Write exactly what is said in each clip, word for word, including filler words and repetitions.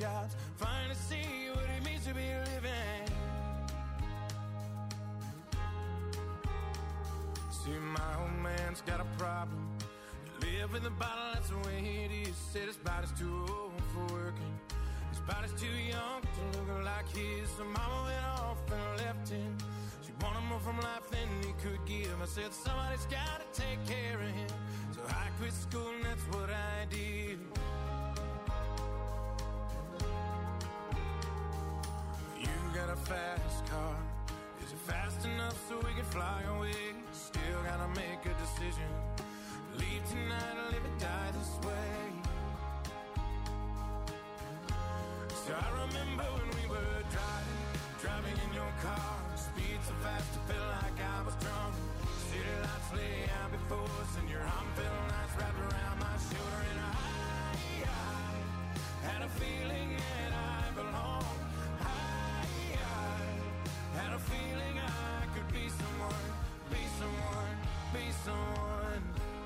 jobs, finally see what it means to be living. See, my old man's got a problem. Live in the bottle, that's the way it is. Said his body's too old for working. His body's too young to look like his. So mama went off and left him. She wanted more from life than he could give. I said somebody's gotta take care of him. So I quit school and that's what I did. You got a fast car. Is it fast enough so we can fly away? Still gotta make a decision. Leave tonight or live or die this way. So I remember when we were driving, driving in your car. Speed so fast it felt like I was drunk. City lights lay out before us and your arm felt nice wrapped around my shoulder. And I, I had a feeling that I belonged. I, I had a feeling I could be someone, be someone, be someone.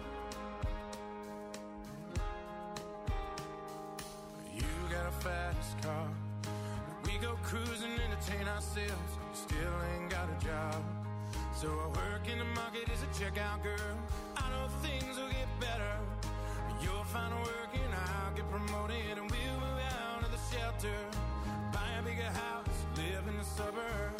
Got a fast car. We go cruising, entertain ourselves. Still ain't got a job. So I work in the market as a checkout girl. I know things will get better. You'll find work and I'll get promoted, and we'll move out of the shelter, buy a bigger house, live in the suburbs.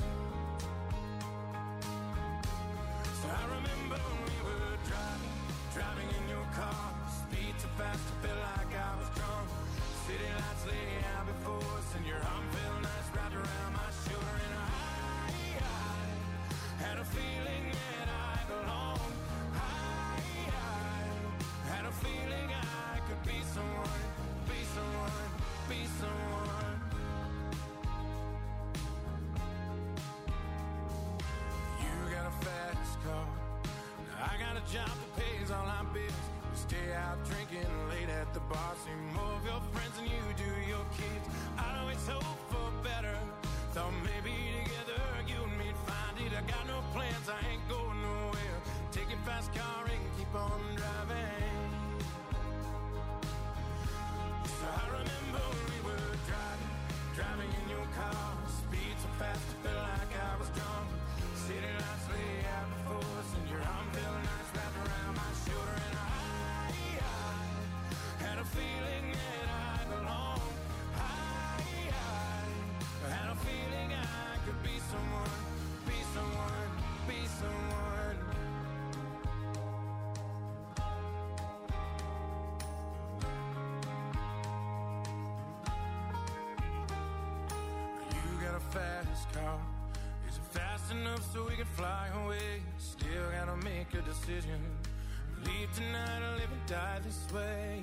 So I remember when we were driving, driving in your car. Speed so fast it felt like I was drunk. City lights lay out before us and your arm felt nice wrapped around my shoulder. And I, I had a feeling that I belonged. I, I had a feeling I could be someone, be someone, be someone. You got a fast car. Now I got a job that pays all our bills. Stay out drinking late at the bar. See more of your friends than you do your kids. I always hope for better. Thought maybe together you and me'd find it. I got no plans, I ain't going nowhere. Take your fast car and keep on driving. So I remember when we were driving, driving in your car. Speed so fast it felt like I was drunk. City lights lay out before us and your arm felt nice wrapped around my shoulder. And I had a feeling that I belonged. I, I had a feeling I could be someone, be someone, be someone. You got a fast car. Is it fast enough so we can fly away? Still gotta make a decision. Leave tonight or live and die this way.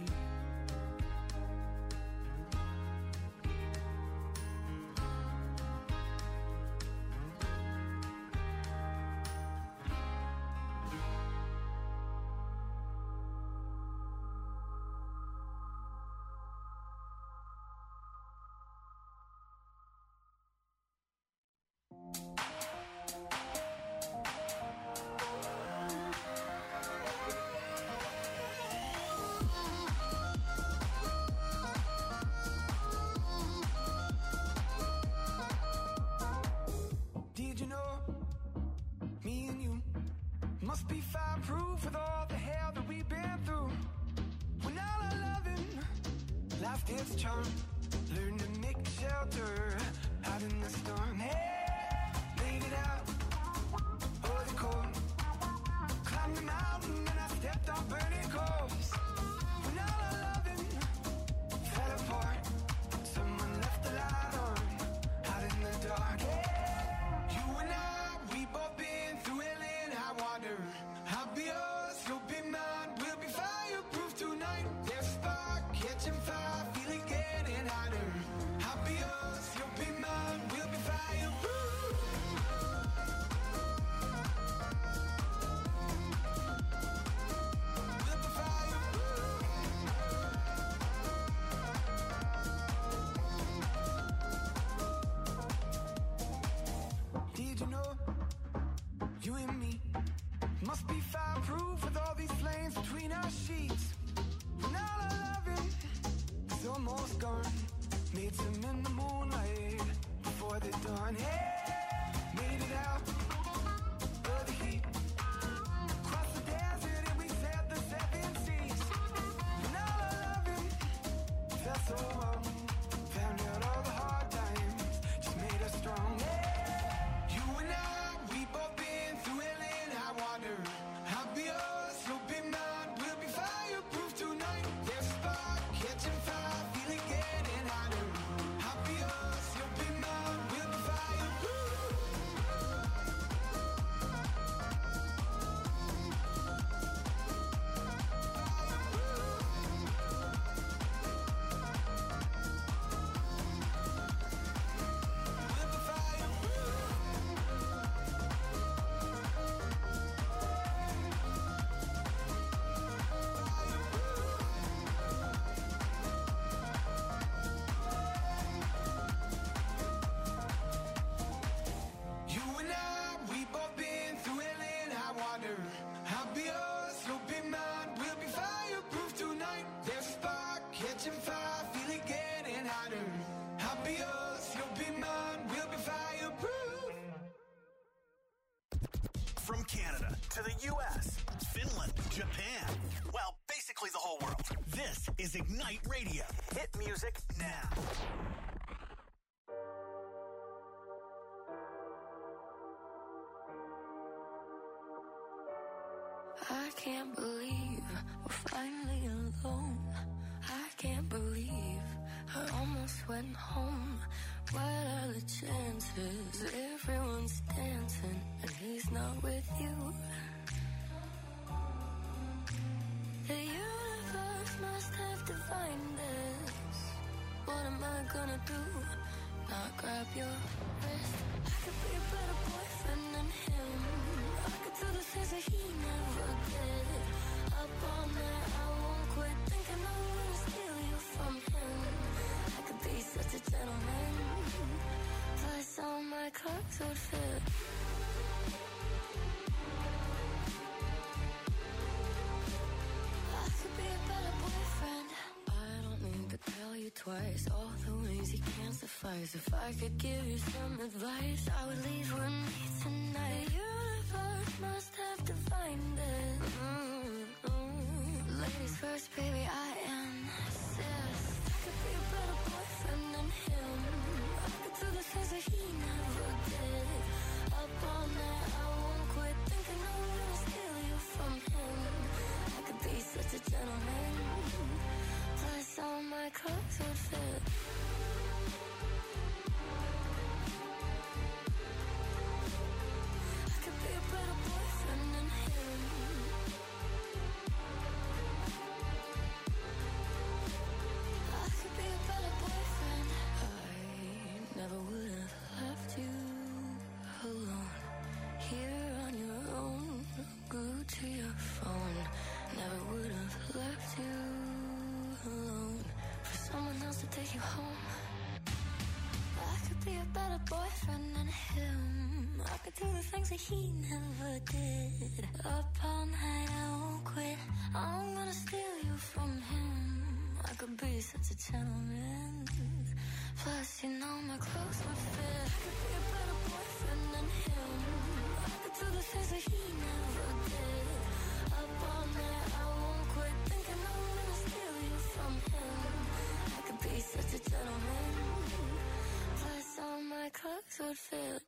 to the U S, Finland, Japan. Well, basically the whole world. This is Ignite Radio. Hit music now. I can't believe we're finally alone. I can't believe I almost went home. What are the chances? Everyone's dancing and he's not with you. The universe must have divined this. What am I gonna do? Not grab your wrist. I could be a better boyfriend than him. I could do the things that he never did. Up all night, I won't quit thinking I'm gonna steal you from him. I could be such a gentleman. Plus all my clothes would fit. I could be a better boyfriend. I don't need to tell you twice all the ways he can't suffice. If I could give you some advice, I would leave with me tonight. The universe must have divined it. Mm-hmm. Ladies first, baby, I insist. I could be a better boyfriend than him. I could do the things that he never did. Up all night, I won't quit thinking I'm gonna steal you from him. I could be such a gentleman. Plus all my clothes would fit. I could be a better boyfriend than him. I could be a better boyfriend. I never would have left you alone. Here on your own, glued to your phone. Never would have left you alone for someone else to take you home. I could be a better boyfriend than him. I could do the things that he never did. Up all night, I won't quit. I'm gonna steal you from him. I could be such a gentleman. Plus, you know my clothes would fit. I could be a better boyfriend than him. I could do the things that he never did. Up all night, I won't quit thinking I'm gonna steal you from him. I could be such a gentleman. Plus, all my clothes would fit.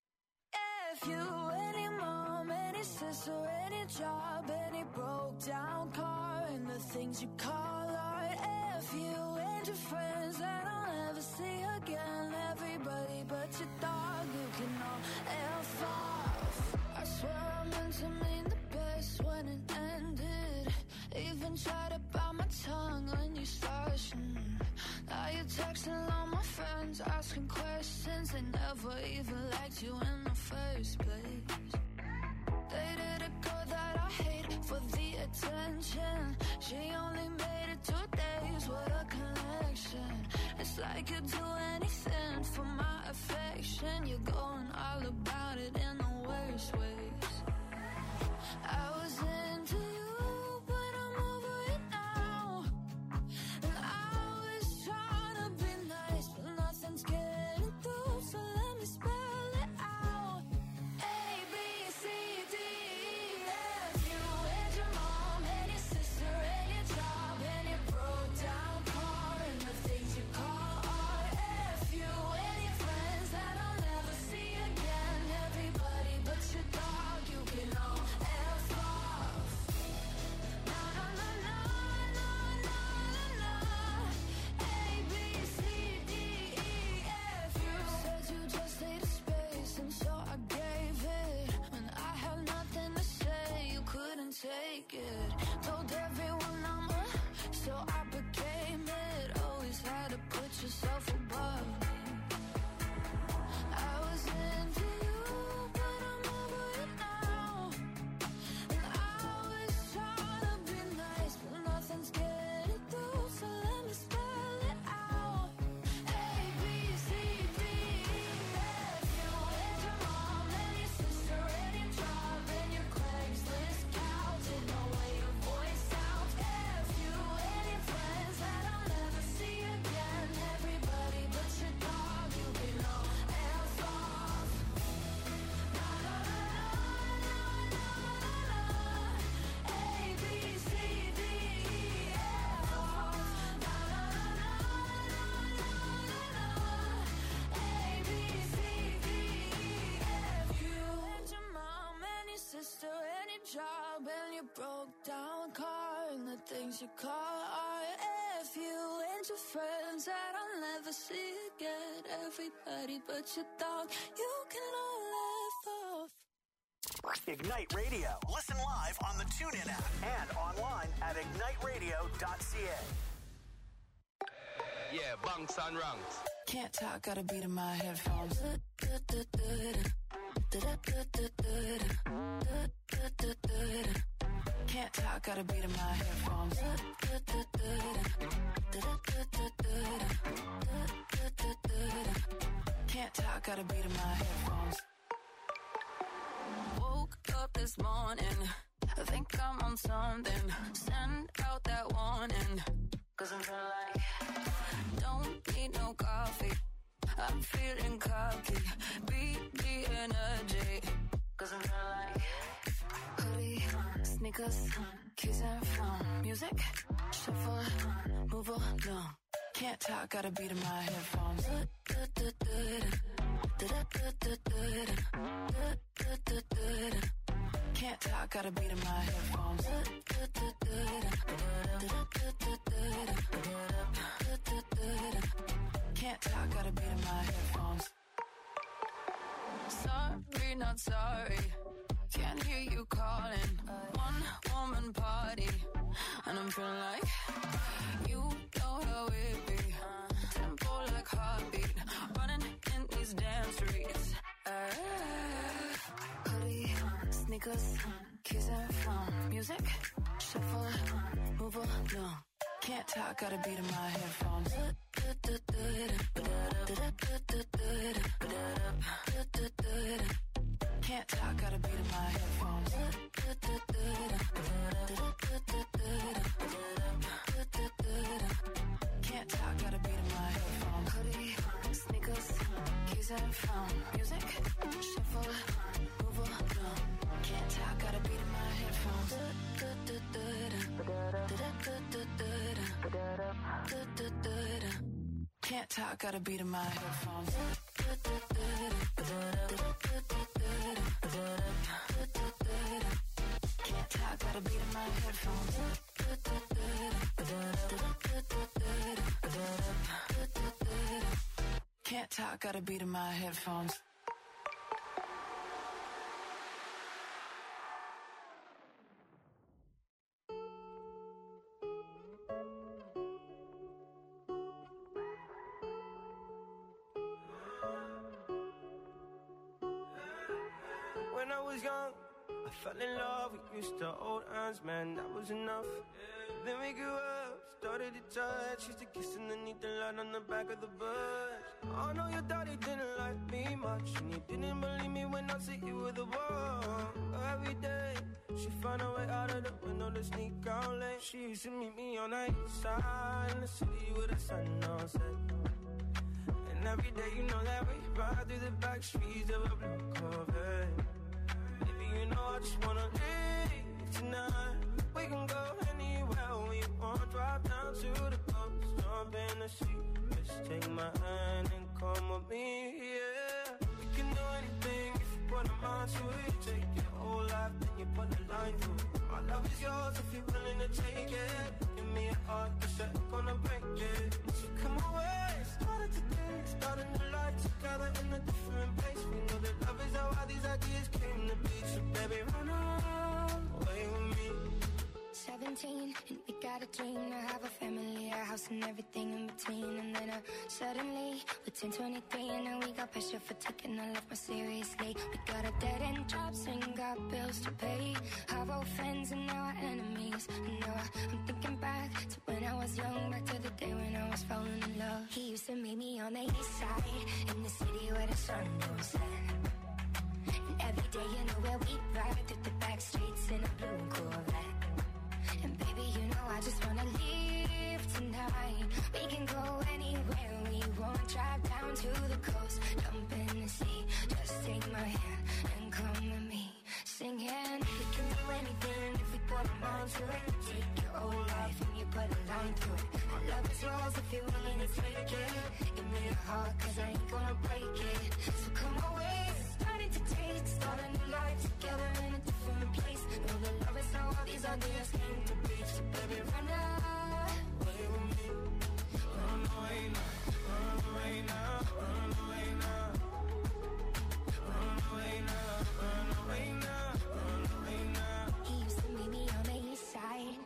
If you, any mom, any sister, any job, any broke down car, and the things you call art. If you and your friends that I'll never see again, everybody but your dog, you can all F off. I swear I meant to mean the best when it ended. Even tried to bite my tongue when you started. Mm. Now you're texting all my friends, asking questions. They never even liked you in the first place. Dated a girl that I hate for the attention. She only made it two days, what a connection. It's like you'd do anything for my affection. You're going all about it in the worst ways. I was into you, but I'm over it now. And I was trying to be nice, but nothing's getting through, so let me spell it out. A, B, C, D, E, F. You and your mom and your sister and your job and your broke down car and the things you call art. F you and your friends that I'll never see again. Everybody but your dog, you can all F off. No, no, no, no, no, no, no, no. A, B, C, D, E, F. You said you just needed space, and so I gave it. When I had nothing to say, you couldn't take it. Told everyone I'm a, so I became it. Always had to put yourself above me. I was into you, but I'm over it now. And I was trying to be nice, but nothing's getting through, so let me spell it out. A, B, C, D, E, F. You and your mom and your sister and your job and your Craigslist couch and the way your voice sounds. F you and your friends that I'll never see again. Everybody broke down car and the things you call art. If you and your friends that I'll never see again, everybody but your dog, you can all laugh off. Ignite Radio. Listen live on the TuneIn app and online at ignite radio dot c a. Yeah, bunks and ranks. Can't talk, got a beat in my headphones. Can't talk, got a beat in my headphones. Can't talk, got a beat in my headphones. Woke up this morning, I think I'm on something. Send out that warning, cause I'm feeling like don't need no coffee. I'm feeling cocky, beat the energy, cause I'm feeling like hoodie, sneakers, keys and phone. Music, shuffle, move along. Can't talk, got a beat in my headphones. Can't talk, got a beat in my headphones. Can't talk, got a beat in my headphones. Sorry, not sorry. Can't hear you calling. One woman party, and I'm feeling like you know how it be. Tempo like heartbeat, running in these damn streets. Uh, hoodie, sneakers, keys and phone. Music, shuffle, move along. Can't talk, got a beat in my headphones. Can't talk, got a beat in my headphones. Can't talk, got a beat in my headphones. Hoodie, sneakers, keys and phone. Music, shuffle, move along. Can't talk, got a beat in my headphones. Can't talk, got a beat in my headphones. Can't talk, got a beat in my headphones. Can't talk, got a beat in my headphones. When I was young, I fell in love, we used to hold hands, man, that was enough. Then we grew up, started to touch, used to kiss underneath the light on the back of the bus. I know your daddy didn't like me much, and he didn't believe me when I said you were the one. Every day, she found a way out of the window to sneak out late. She used to meet me on the east side, in the city with the sun on set. And every day, you know that we ride through the back streets of a blue Corvette. You know I just wanna leave tonight. We can go anywhere we want. Drive down to the coast, jump in the sea. Just take my hand and come with me, yeah. We can do anything if you put a mind to it. Take your whole life, then you put a line through it. My love is yours if you're willing to take it. Give me a heart, cause I'm gonna break it. So come away, started today, starting the life together in a different place. We know that love is how all these ideas came to be. So baby, run away with me. Seventeen, and we got a dream to have a family, a house and everything in between. And then uh, suddenly, we're ten twenty-three, and now we got pressure for taking our life more seriously. We got a dead end jobs and got bills to pay. Our old friends and now our enemies. And now I'm thinking back to when I was young, back to the day when I was falling in love. He used to meet me on the east side, in the city where the sun goes set. And every day, you know where we ride through the back streets in a blue Corvette. And baby, you know I just wanna leave tonight. We can go anywhere we want. Drive down to the coast, jump in the sea. Just take my hand and come with me. Singing, we can do anything if we put our mind to it. Take your whole life and you put a line through it. My love is yours if you're willing to take it. Give me a heart, cause I ain't gonna break it. So come away, started take the taste, start a new life together in a different place. Know that love is how all these ideas came to be. So baby, run away with me. Run away now, run away now, run away now. Run away now, run away now, run away now. He used to meet me on the east side.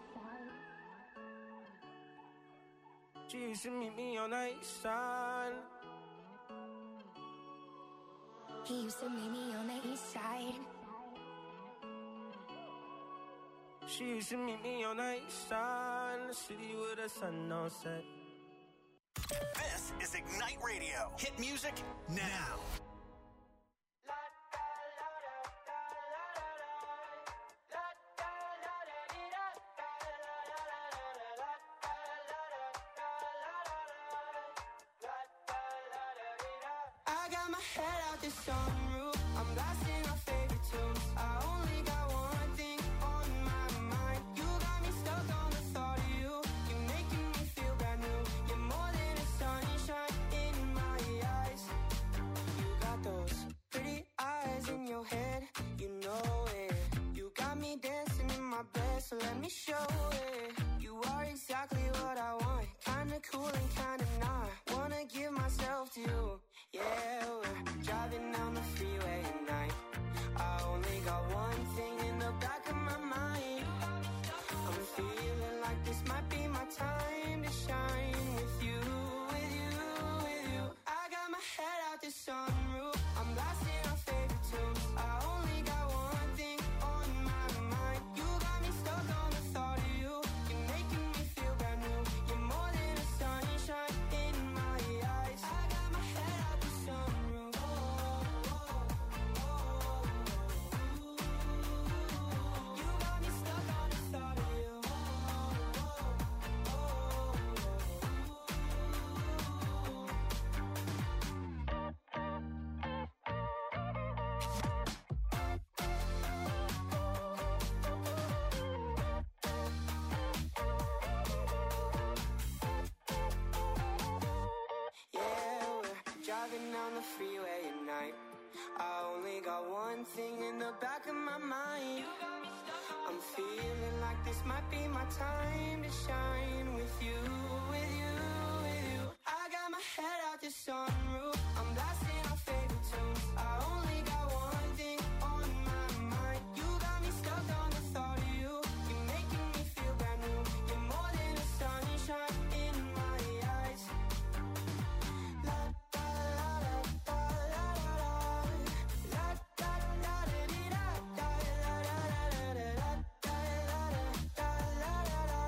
She used to meet me on the east side. He used to meet me on the east side. She used to meet me on the east side, in the city with the sun on set. This is Ignite Radio. Hit music now. I got my head out the sunroof. I'm blasting our favorite tunes. I only got one thing on my mind. You got me stuck on the thought of you. You're making me feel brand new. You're more than a sunshine in my eyes. You got those pretty eyes in your head. You know it. You got me dancing in my bed, so let me show it. You are exactly what I want. Kinda cool and kinda not. Wanna give myself to you. Yeah, we're driving down the freeway at night. I only got one thing in the back of my mind. I'm feeling like this might be my time to shine with you, with you, with you. I got my head out the sunroof. I'm blasting our favorite tunes. I only got one thing on my mind. You got me stuck on the thought of you. You're making me feel brand new. You're more than a sunshine in my eyes. I got my head out the sunroof. Oh, oh, oh, oh. You got me stuck on the thought of you. Oh, oh, yeah, we're driving down the freeway at night. I only got one thing in the back of my mind. I'm feeling like this might be my time to shine with you, with you, with you. I got my head out the sunroof. I'm blasting our favorite tunes. I only got one thing on my mind. You got me stuck on the thought of you. You're making me feel brand new. You're more than a sunshine in my eyes. La da la da da la da da. La da da da dee da da la da da da da da da la da da da la da da.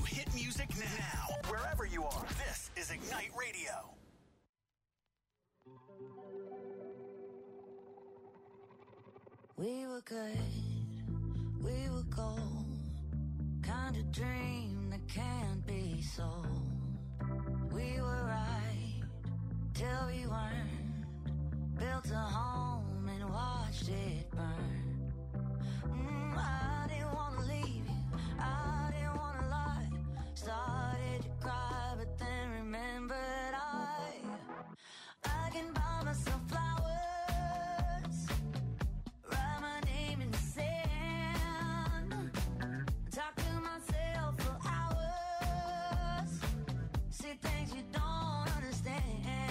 to hit music now. Wherever you are, this is Ignite Radio. We were good, we were gold, kind of dream that can't be sold. We were right till we weren't, built a home and watched it burn. Mm, I didn't want to leave you, I didn't want to lie. Started to cry, but then remembered I, I can buy myself flowers, write my name in the sand, talk to myself for hours, see things you don't understand.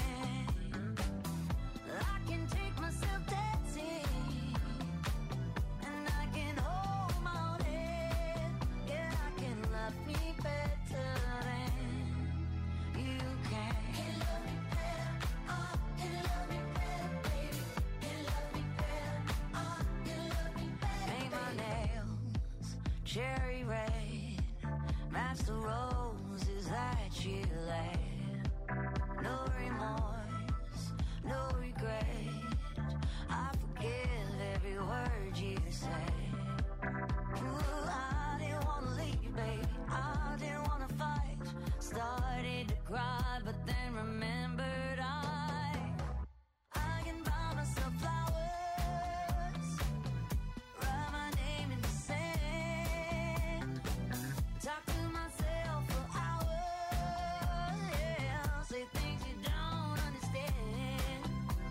I can take myself dancing, and I can hold my own head. Yeah, I can love me better than you can. Can love me better, oh, can love me better, baby. Can love me better, oh, can love me better. Paint my nails cherry red, match the roses that you laid. No remorse, no regret. I forgive every word you say. Ooh, I didn't want to leave you, baby. I didn't want to fight. Started to cry, but then remembered I, I can buy myself flowers, write my name in the sand, talk to myself for hours, yeah, say things you don't understand.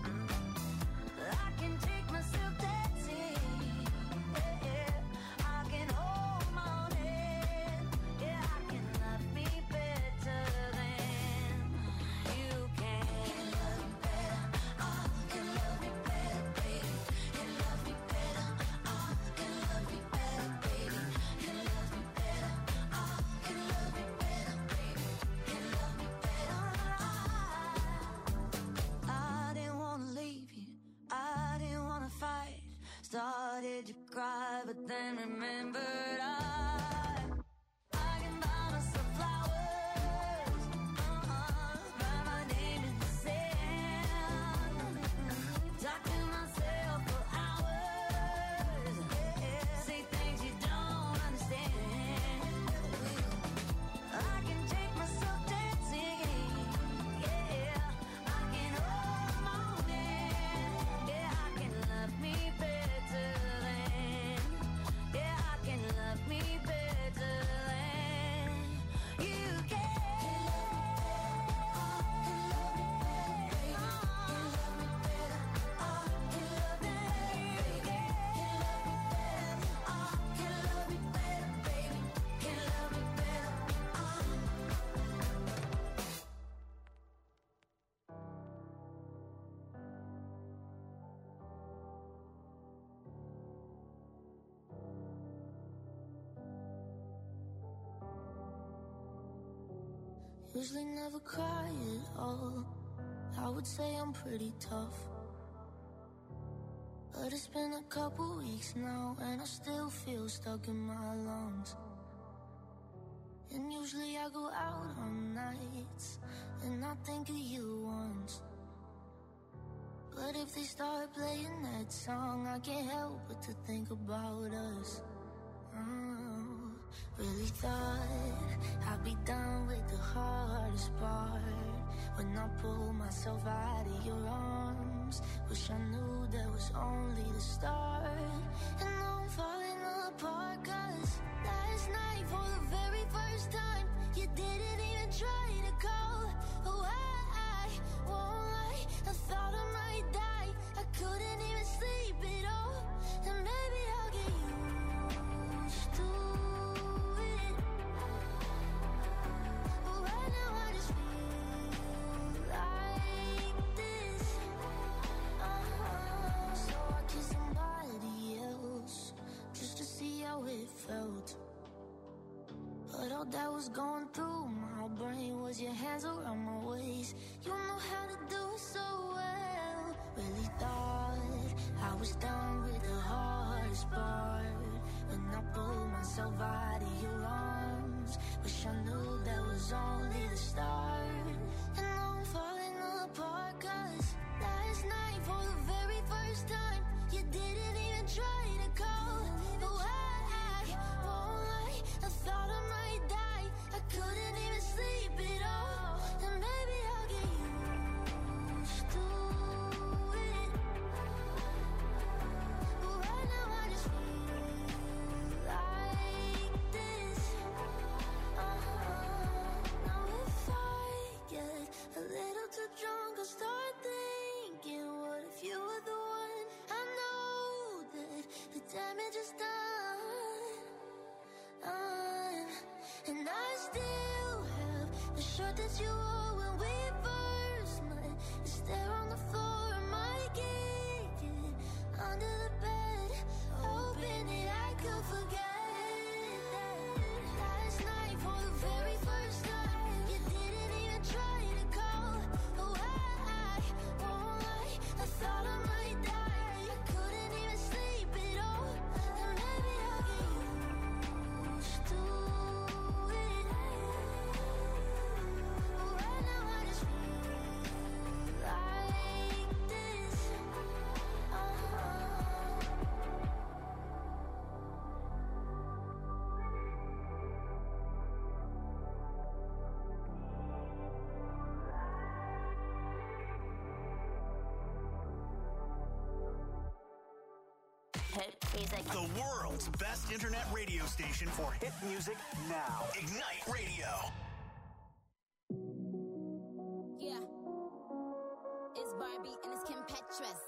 I can take myself dancing, yeah, yeah. I can hold my own head, yeah, I can love me better than you can. Can love me better, oh, can love me better, baby. Can love me better, oh, can love me better, baby. Can love me better, oh, can love me better, baby. Can love me better, oh. I didn't want to leave you, I didn't want to fight. Started to cry, but then remembered I, I can buy myself flowers, uh-uh, write my name in the sand, talk to myself for hours, yeah, say things you don't understand. I can take myself dancing, yeah, I can hold my own hand, yeah, I can love me better than, yeah, I can love me better than you can. Usually never cry at all. I would say I'm pretty tough, but it's been a couple weeks now, and I still feel stuck in my lungs. And usually I go out on nights, and I think of you once. But if they start playing that song, I can't help but to think about us. Oh, really thought I'd be done with the hardest part when I pulled myself out of your arms. Wish I knew that was only the start. And now I'm falling apart, cause last night for the very first time you didn't even try to call. Oh, I, I won't lie, I thought I might die. I couldn't even sleep at all. And maybe I'll get used to it, but right now I just feel like this. Uh-huh. So I kissed somebody else just to see how it felt. But all that was going through my brain was your hands around my waist. You know how to do it so well. Really thought I was done with the hardest part when I pulled myself out of your arms. songs. Wish I knew that was only the start. And now I'm falling apart, cause last night for the very first time you didn't even try to call. But why, won't lie, I thought I might die. I couldn't even sleep at all. And maybe I'll get used to it. But right now I just feel like this. Uh-huh. Now if I get a little too drunk, I'll start thinking, what if you were the one? I know that the damage is done, done. And I still have the shirt that you wore when we first met. It's there on the floor, I might kick it under the bed, hoping that I could forget that last night for the very first time you didn't even try to call. Oh, I won't lie, I thought I might die. I couldn't even sleep at all. And maybe I'll get used to it. But right now I just feel like this. Uh-huh. Hit music. The world's best internet radio station for hit music now. Ignite Radio. Yeah. It's Barbie and it's Kim Petras.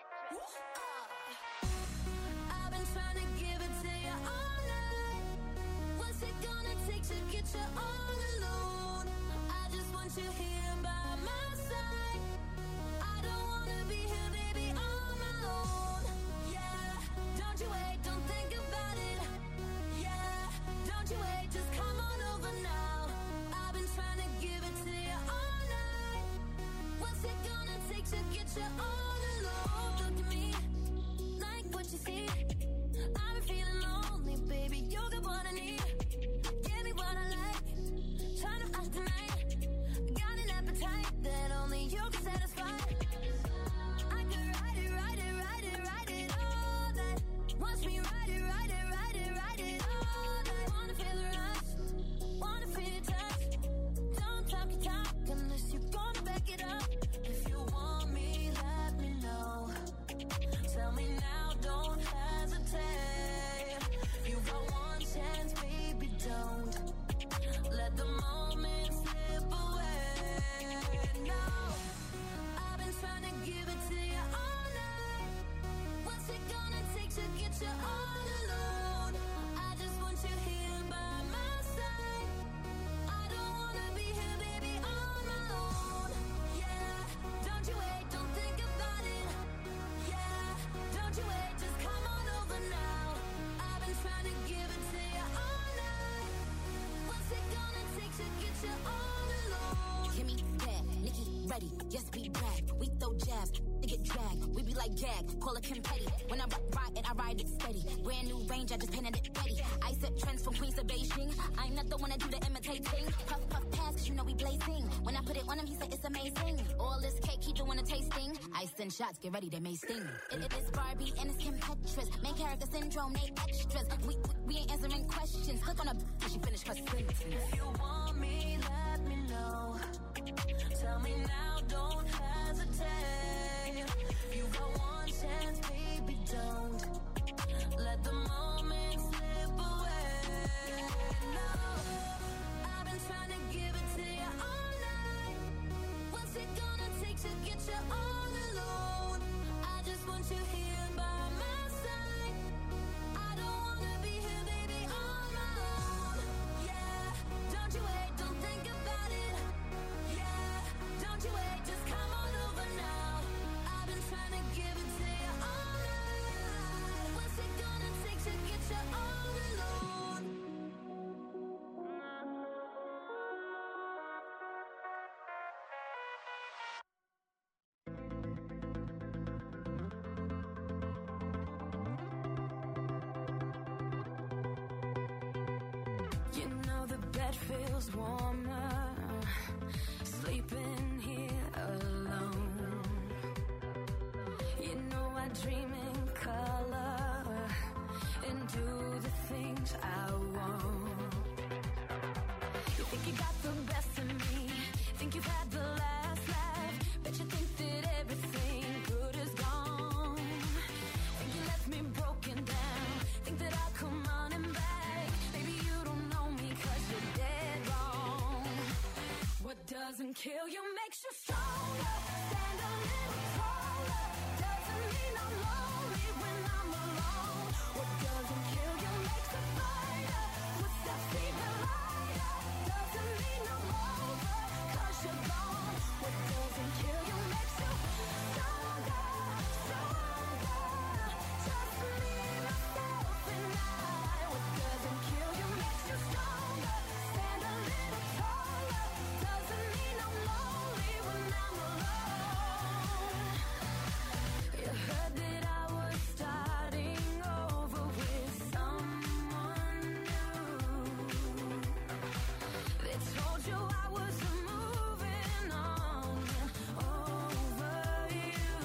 I've been trying to give it to you all night. What's it gonna take to get you all alone? I just want you here by my side. I don't wanna be here, baby, on my own. Yeah, don't you wait, don't think about it. Yeah, don't you wait, just come on over now. I've been trying to give it to you all night. What's it gonna take to get you all alone? Look at me, like what you see. I've been feeling lonely, baby, you got what I need. Give me what I like, turn up out tonight. Got an appetite that only you can satisfy. I could ride it, ride it, ride it, ride it all night. Watch me ride it, ride it, ride it, ride it all night. Wanna feel the rush, wanna feel your touch. Don't talk your talk unless you're gonna back it up. If you want me, let me know. Tell me now, don't hesitate. You got one chance, baby, don't let the moment slip away. No, I've been trying to give it to you all night. What's it gonna take to get you all alone? I just want you here by my side. I don't wanna be here, baby, on my own. Yeah, don't you wait, don't think about it. Yeah, don't you wait, just come on over now. I've been trying to give it to you all night. What's it gonna take to get you all alone? Kimmy bad, Nikki ready. Yes, we brag. We throw jabs, they get dragged. We be like gag, call it Kim Petty. When I ride it, I ride it steady. Brand new range, I just painted it ready. I set trends from Queens to Beijing. I'm not the one that do the imitating. Puff, puff, pass, cause you know we blazing. When I put it on him, he said it's amazing. All this cake, he doing a tasting. Ice and shots, get ready, they may sting. It, it is Barbie and it's Kim Petras. Main character syndrome, they extras. We, we, we ain't answering questions. Click on a till she finish her sentence. If you want me, let me know. Tell me now, don't hesitate. You got one chance, baby, don't let the moment slip away. No, I've been trying to give it to you all night. What's it gonna take to get you all alone? I just want you here by my side. I don't wanna be here, baby, on my own. Yeah, don't you wait, don't think about it. Yeah, don't you wait, just come on over now. I've been trying to give it to you all night. What's it gonna take to get you all alone? You know the bed feels warmer, sleeping here alone. You know I dream in color and do the things I want. You think you got the best of me, think you've had the last laugh, bet you think that everything good is gone. Think you left me broken down, think that I'll come running back. Maybe you don't know me cause you're dead wrong. What doesn't kill you makes you stronger. Stand a little taller. Doesn't mean I'm lonely when I'm alone. What doesn't kill you makes a fighter. Footsteps even lighter. Doesn't mean I'm over cause you're gone. What doesn't kill you makes you stronger, stronger. Just me, myself, and I. What doesn't kill you makes you stronger. Stand a little taller. Doesn't mean I'm lonely when I'm alone. You heard that I was starting over with someone new. They told you I was moving on over you.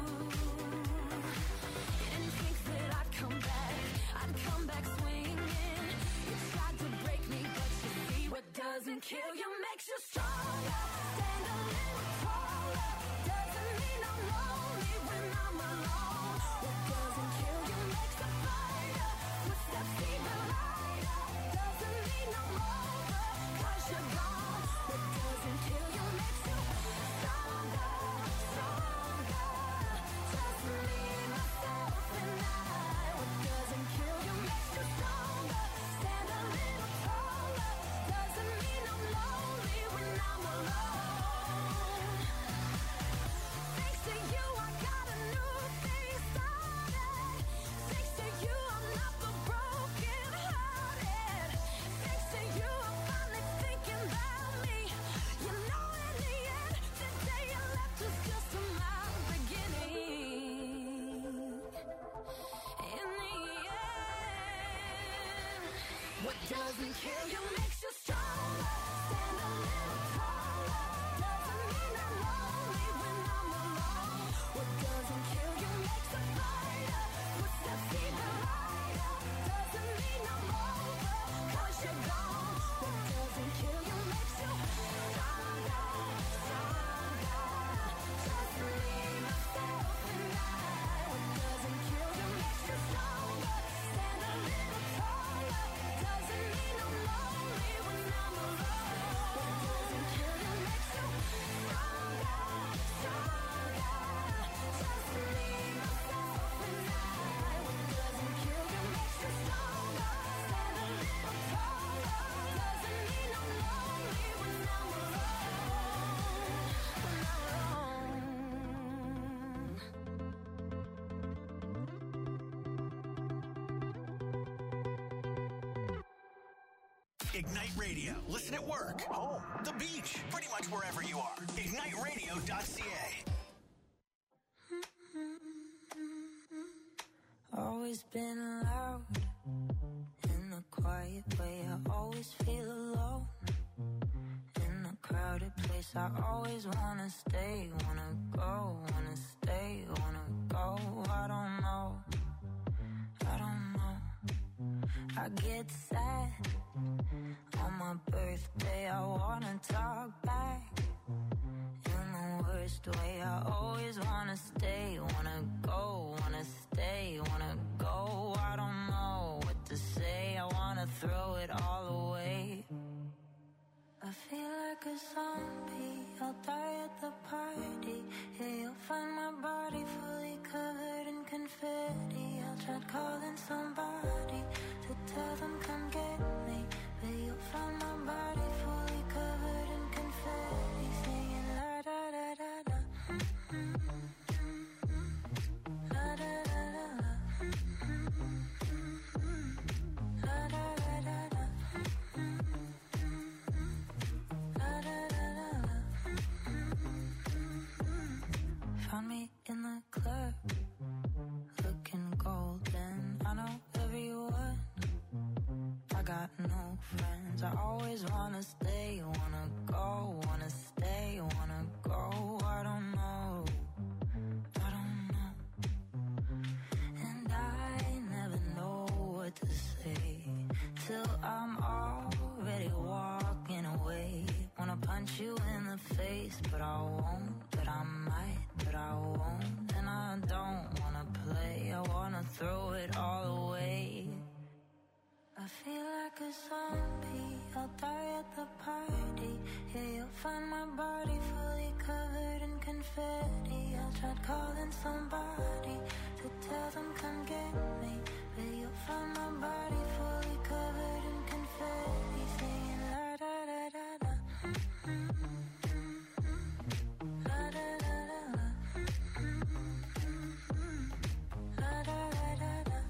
You didn't think that I'd come back, I'd come back swinging. You tried to break me, but you see what doesn't kill you makes you stronger. Stand a little taller. Doesn't mean I'm lonely when I'm alone. What doesn't kill you makes a fighter. Footsteps even lighter. Doesn't mean I'm over cause you're gone. What doesn't kill you makes you stronger, stronger. Just me, myself, and I. What doesn't kill you makes you stronger. Stand a little taller. Doesn't mean I'm lonely when I'm alone. Thanks to you, I got a new thing started. Thanks to you, I'm not the broken hearted. Thanks to you, I'm finally thinking about me. You know, in the end, the day you left was just my beginning. In the end, what doesn't kill you makes you stronger. Stand a little taller. Doesn't mean I'm lonely when I'm alone. What doesn't kill you makes a fighter. Footsteps even lighter. Doesn't mean I'm over cause you're gone. What doesn't kill you makes you stronger, stronger. Just me, myself, and I. What doesn't kill you makes you stronger. Stand a little taller. Doesn't mean I'm lonely when I'm alone. What doesn't kill you makes you stronger, stronger. Just me, myself, and I. What doesn't kill you makes you stronger. Stand a little taller. Doesn't mean I'm lonely when I'm alone. When I'm Ignite Radio. Listen at work, home, the beach, pretty much wherever you are. ignite radio dot c a. Always been loud in a quiet way. I always feel alone in a crowded place. I always wanna stay, wanna go, wanna stay, wanna go. I don't know, I don't know. I get sad on my birthday. I wanna talk back in the worst way. I always wanna stay, wanna go, wanna stay, wanna go. I don't know what to say. I wanna throw it all away. I feel like a zombie. I'll die at the party. Yeah, you'll find my body fully covered in confetti. I'll try calling somebody to tell them come get me, but you'll find my body fully covered in confetti, singing la da da da da. La da da da da. La da da da da. La da da da da. Found me in the club, looking golden. I know everyone. I got no friends. I always always wanna stay, wanna go, wanna stay, wanna go. I don't know, I don't know. And I never know what to say till I'm already walking away. Wanna punch you in the face, but I won't, but I might, but I won't. And I don't wanna play, I wanna throw it all away. I feel like a zombie, I'll die at the party. Yeah, you'll find my body fully covered in confetti. I tried calling somebody to tell them come get me, but you'll find my body fully covered in confetti, singing la da da da da. La da da da da. La da da da da.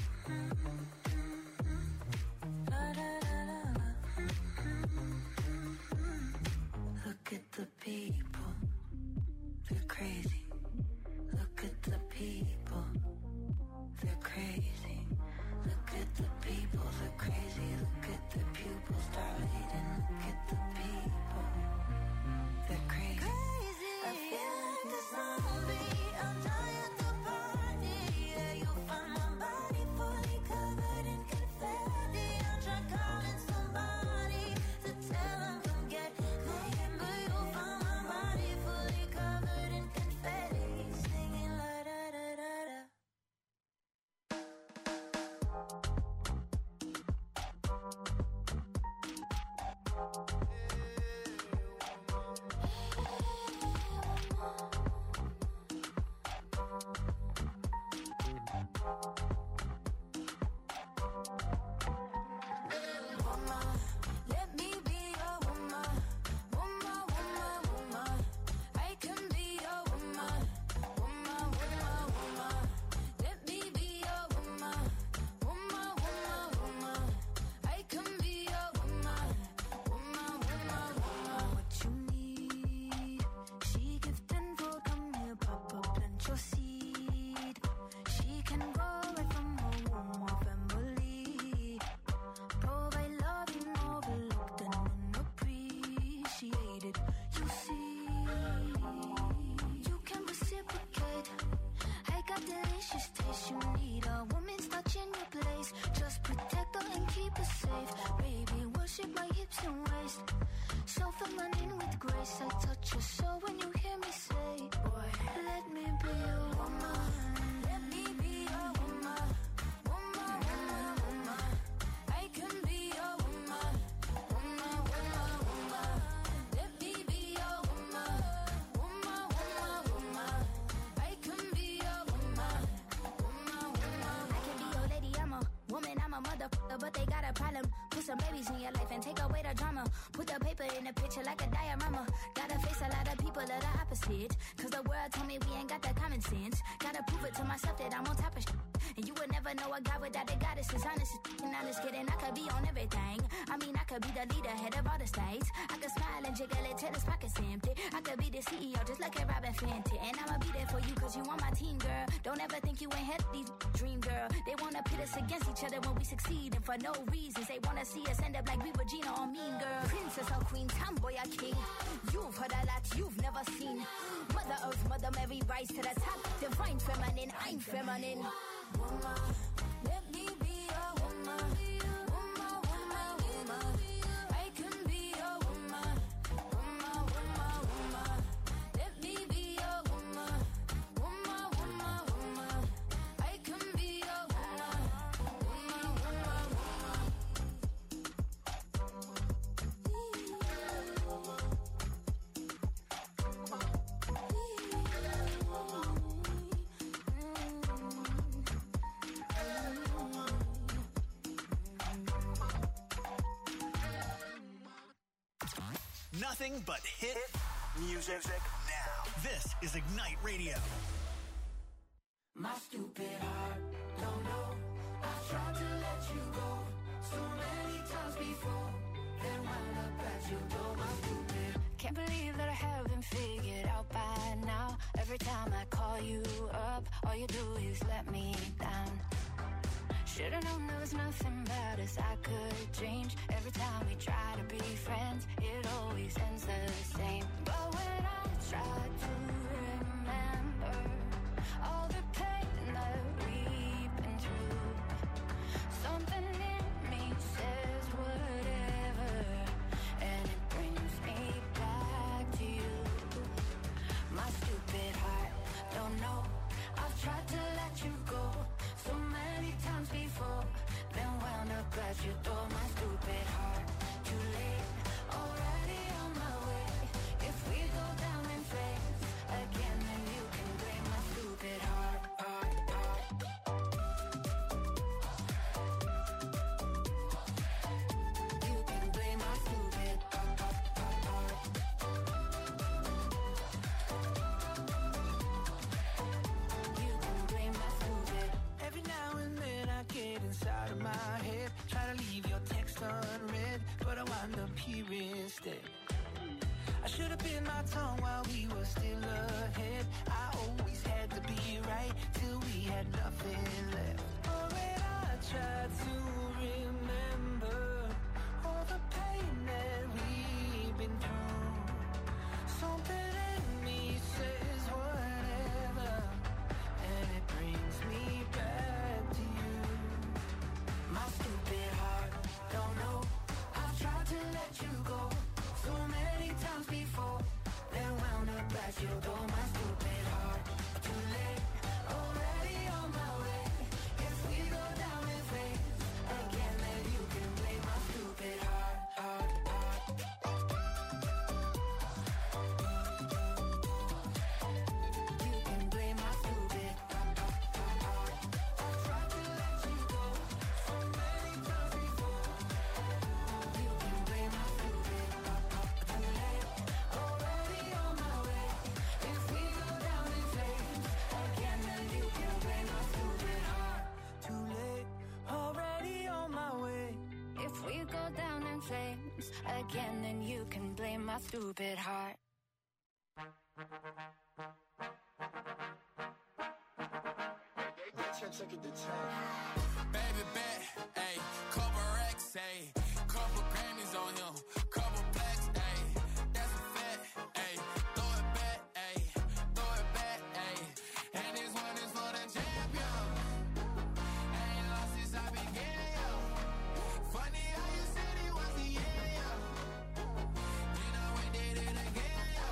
Look at the people, they're crazy. Look at the people, they're crazy. Look at the people, they're crazy. Look at the pupils dilating. Look at the people, they're crazy. I feel like a zombie, I'll die at the party. Yeah, you'll find my body fully covered in confetti. I'll try calling somebody to tell them come get me, but you'll find my body fully covered in confetti, singing la da da da da. Woman, let me be your woman. Woman, woman, woman. I can be your woman. Woman, woman, woman. Let me be your woman. Woman, woman, woman. I can be your woman. Woman, woman, woman. What you need? She give tenfold, come here, Papa, plant your seed. She can go right from her womb or family. Provide love you overlooked and unappreciated. You see, you can reciprocate. I got delicious taste. You need a woman's touch in your place. Just protect her and keep her safe. Baby, worship my hips and waist. So feminine with grace. I touch your soul when you hear me say, boy, let me be your woman. Let me be your woman. Woman, woman, woman. I can be your woman. Woman, woman, woman. Let me be your woman. Woman, woman, woman. I can be your woman. Woman, woman. I can be your lady, I'm a woman, I'm a motherfucker, but they got a problem. Put some babies in your life and take away the drama. Put the paper in the picture like a diorama. Gotta face a lot of people that are opposite. Cause the world told me we ain't got that common sense. Gotta prove it to myself that I'm on top of shit. And you would never know a guy without a goddess is honest. And honest kidding, I could be on everything. I mean, I could be the leader, head of all the states. I could smile and jiggle it till his pockets empty. I could be the C E O just like a Robin Fenty. And I'ma be there for you cause you on my team, girl. Don't ever think you ain't had these dream, girl. They wanna pit us against each other when we succeed. And for no reasons, they wanna see us end up like we Regina or Mean Girl. Princess or queen, tomboy or king. You've heard a lot you've never seen. Mother Earth, Mother Mary, rise to the top. Divine feminine, I'm feminine. Woman, let me be your woman. Woman, woman, woman. I can be your woman. Woman, woman, woman. Let me be your woman. Woman, woman, woman. I can be your woman. Woman, woman, woman. Nothing but hit music now. This is Ignite Radio. My stupid heart don't know. I tried to let you go so many times before. Then wound up at your door. My stupid. Can't believe that I haven't figured out by now. Every time I call you up, all you do is let me down. Should've known there was nothing about us I could change. Every time we try to be friends, it always ends the same. But when I try to remember all the pain that we've been through, something in me says whatever, and it brings me back to you. My stupid heart, don't know, I've tried to let you go so many times before, then wound up at your door. My stupid heart, too late, already on my way. If we go down in flames again, then you can blame my stupid heart, heart, heart. You can blame my stupid heart, heart, heart, You can blame my stupid. Every now and then I get inside of my head, try to leave your text unread, but I wind up here instead. I should have bit my tongue while we were still ahead. I always had to be right till we had nothing left. Oh, when I tried to remember all the pain that we've been through, something in me says whatever, and it brings me back to you. My stupid heart, don't know, I've tried to let you go so many times before, then wound up at your door. My stupid heart, too late, already on my way. If we go down in flames again, then you can blame my stupid heart, heart, heart. You can blame my stupid heart, heart, heart. I've tried to let you go so many times before. You can blame my stupid heart, heart. Too late, already on my way. If we go down in flames again, then you can blame my stupid heart. Too late, already on my way. If we go down in flames again, then you can blame my stupid heart. Baby bet, ayy, couple racks, ayy, couple Grammys on him, couple plaques, ayy, that's a fact, ayy, throw it back, ayy, throw it back, ayy, and this one is for the champion. Ain't lost since I began, yo. Funny how you said it was the end, yo. You know we did it again, yo.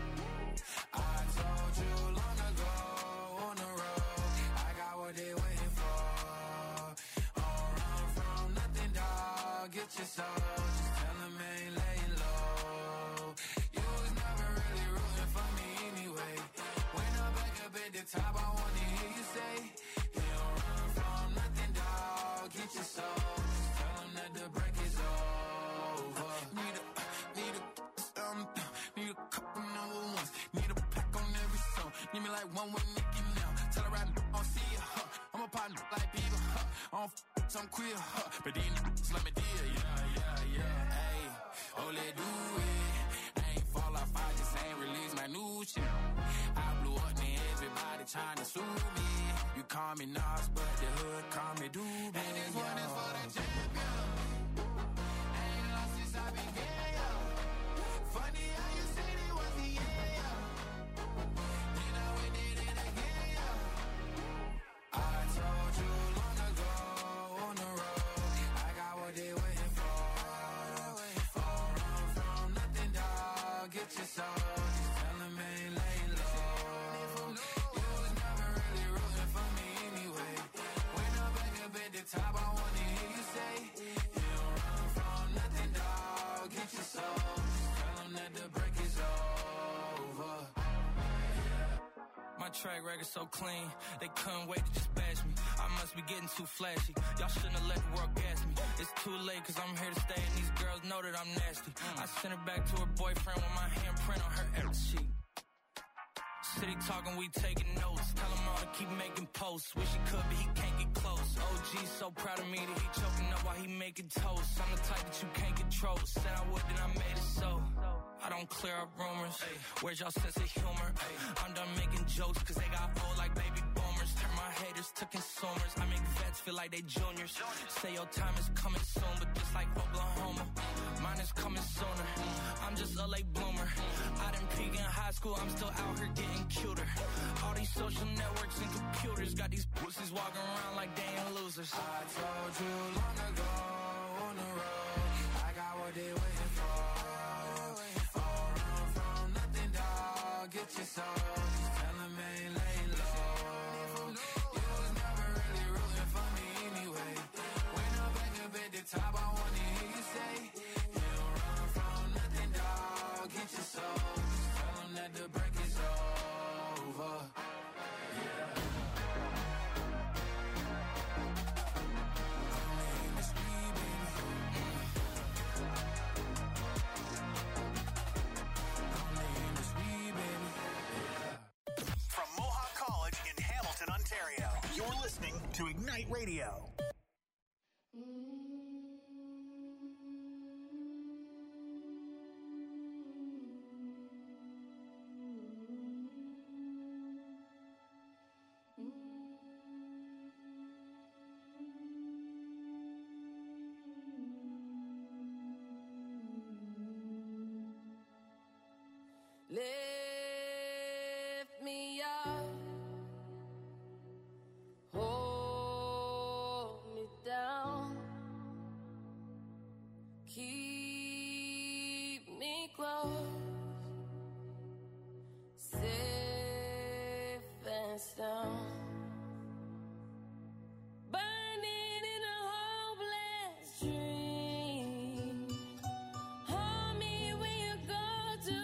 I told you long ago on the road, I got what they waiting for. Don't run from nothing, dog. Get your soul. Just tell them ain't laying low. You was never really rooting for me anyway. When I'm back up at the top, I wanna hear you say, you don't run from nothing, dog. Get your soul. Just tell them that the break is over. Need a, need a, um, need a couple number ones. Need a pack on every song. Need me like one with Nicki now. Tell her right now, I'll see ya, huh. I'm a partner like Bieber, huh. I don't f some queer, huh. But these niggas let me deal, yeah, yeah, yeah. Ayy, oh, let do it. I ain't fall off, I just ain't release my new shit. I blew up and everybody trying to sue me. You call me Nas, but the hood call me Doobie. And this one is for the champion. Ain't lost since I began, yo. Funny how you said it was the end, yo. You know we did it again, yo. I told you long ago on the road, I got what they waiting for. Don't run from nothing, dog. Get your soul. Just tell them ain't laying low. You was never really rooting for me anyway. When I'm back up at the top, I wanna hear you say, you don't run from nothing, dog. Get your soul. Just tell them that the break is over. My track record so clean, they couldn't wait to just bash me. I must be getting too flashy. Y'all shouldn't have let the world gas me. It's too late cause I'm here to stay and these girls know that I'm nasty. I sent her back to her boyfriend with my handprint on her every sheet. City talking, we taking notes. Tell him all to keep making posts. Wish he could, but he can't get close. O G's so proud of me that he choking up while he making toast. I'm the type that you can't control. Said I would, then I made it so. I don't don't clear up rumors. Ay, where's y'all sense of humor? Ay, I'm done making jokes cause they got old like baby boomers. Turn my haters to consumers. I make vets feel like they juniors. Say your time is coming soon, but just like Oklahoma, mine is coming sooner. I'm just a late bloomer. I didn't peak in high school, I'm still out here getting cuter. All these social networks and computers got these pussies walking around like they ain't losers. I told you long ago on the road, I got what they waiting for. All run from nothing, dog. Get your soul. Just tell them ain't laying low. You was never really rooting for me anyway. When I'm back up at the top, I wanna hear you say, you don't run from nothing, dog. Get your soul. Just tell them that the break is over. Yeah. From Mohawk College in Hamilton, Ontario, you're listening to Ignite Radio. Lift me up, hold me down, keep me close, safe and sound. Burning in a hopeless dream. Hold me when you go to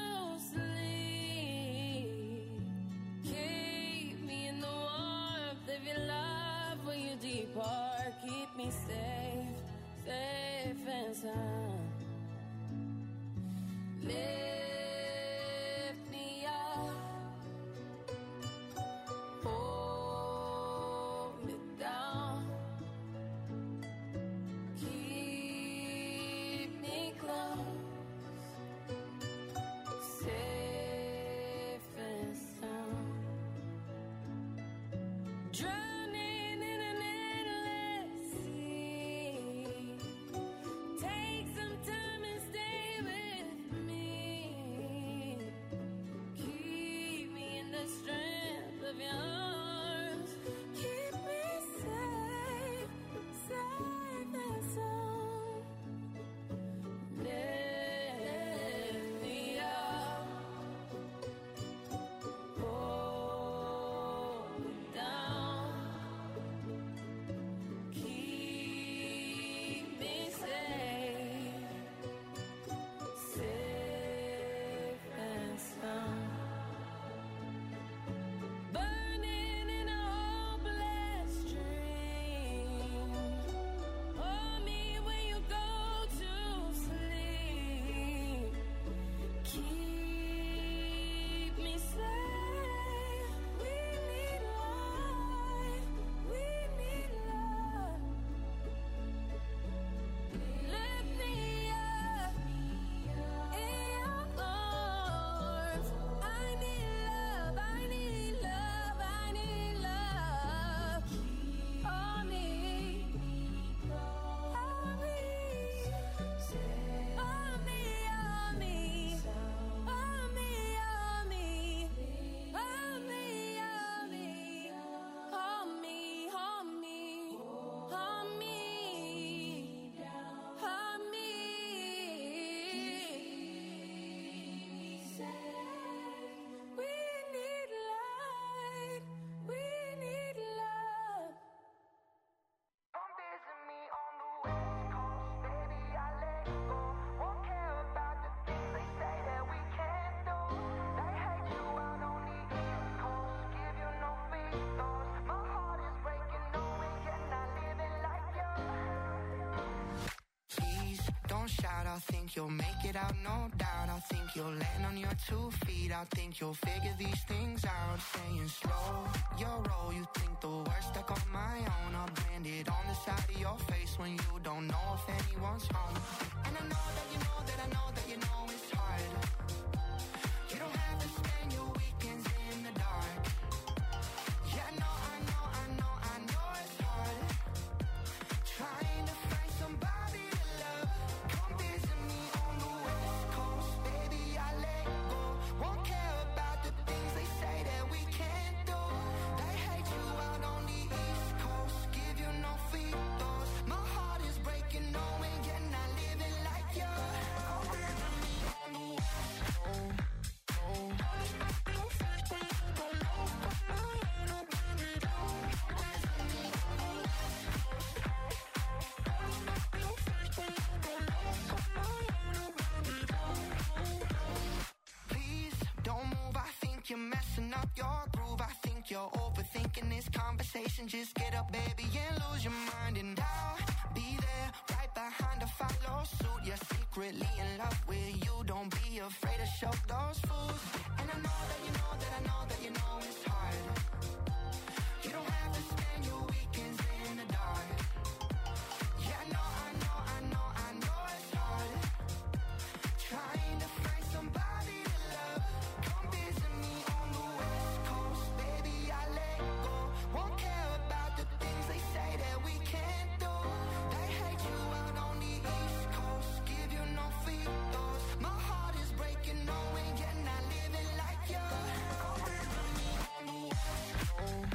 sleep. Keep me in the warmth of your love when you depart. Keep me safe, safe and sound. Lift me up, hold me down, keep me close, safe and sound. Drowning in an endless sea. Take some time and stay with me. Keep me in the strength of your arms. Keep me safe, safe and sound. Lift me up, hold me down, keep me safe, safe and sound. Burning in a hopeless dream. Hold me when you go to sleep. Keep me safe. We need light. We need love. Lift me up in your arms. I need love. I need love. I need love. Hold me. Hold me. Hold me. Hold me. Hold me. Hold me. Hold me. Hold me. Hold me. Hold me. Hold me. Hold me. We need light. We need love. Don't visit me on the west coast, baby, I let go. Won't care about the things they say that we can't do. They hate you out on the east coast, give you no free throws. My heart is breaking, knowing you're not living like you. Please don't shout, I think you'll make it out, no doubt. I think you'll land on your two feet. I think you'll figure these things out. Staying slow, your roll. You think the worst stuck on my own. I'll brand it on the side of your face when you don't know if anyone's home. And I know that you know that I know that you know it's hard. you're overthinking this conversation, just get up, baby, and lose your mind. And I'll be there, right behind to follow suit. You're secretly in love with you, don't be afraid to show those fools. And I know that you know that I know that you know it's hard. You don't have to spend your weekends in the dark. Yeah, I know, I know, I know, I know it's hard. Trying to find somebody to love. Come visit me on the West Coast, baby, I let go. Won't care about the things they say that we can't do. They hate you out on the East Coast, give you no free throws. My heart is breaking, knowing you're not living like you. Come visit me on the West Coast.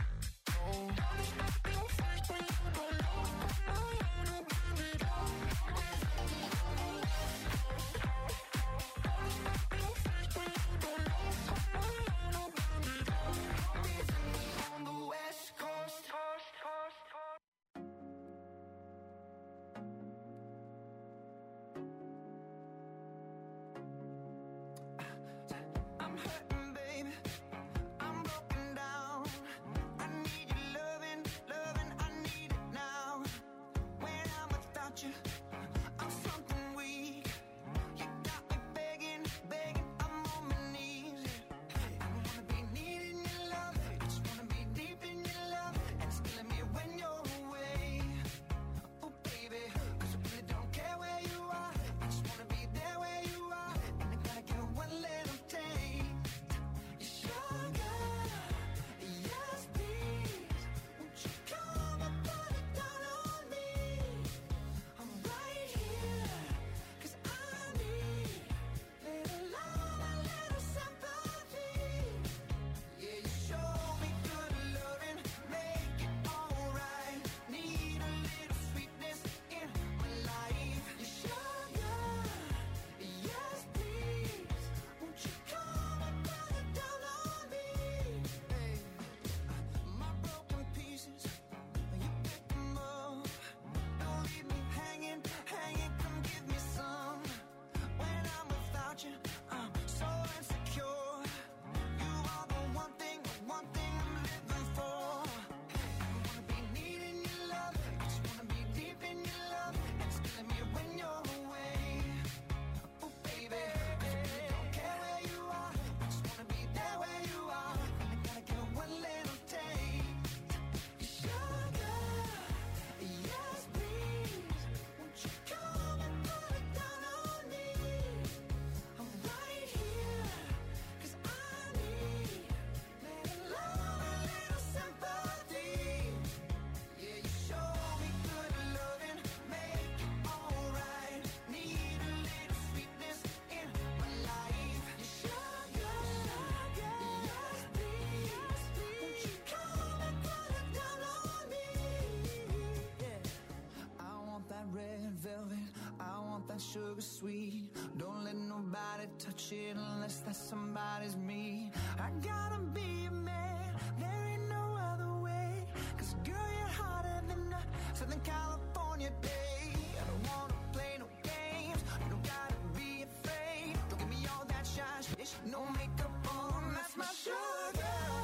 Sugar sweet, don't let nobody touch it unless that somebody's me. I gotta be a man, there ain't no other way. Cause girl, you're hotter than a Southern California day. I don't wanna play no games, you don't gotta be afraid. Don't give me all that shy shit, no makeup on, that's my sugar.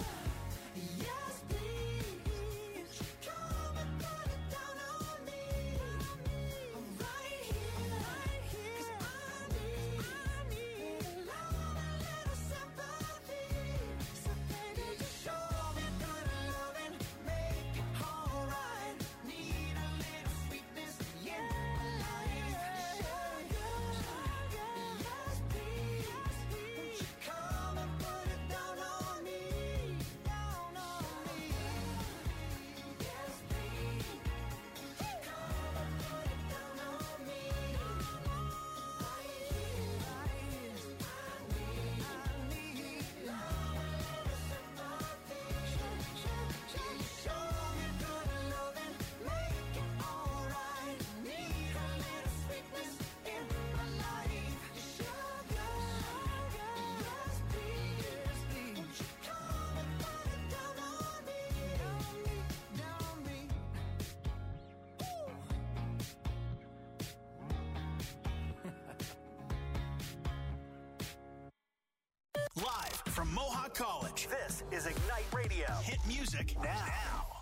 Yes, please, come and put it down on me. I'm right here. Live from Mohawk College, this is Ignite Radio. Hit music now. now.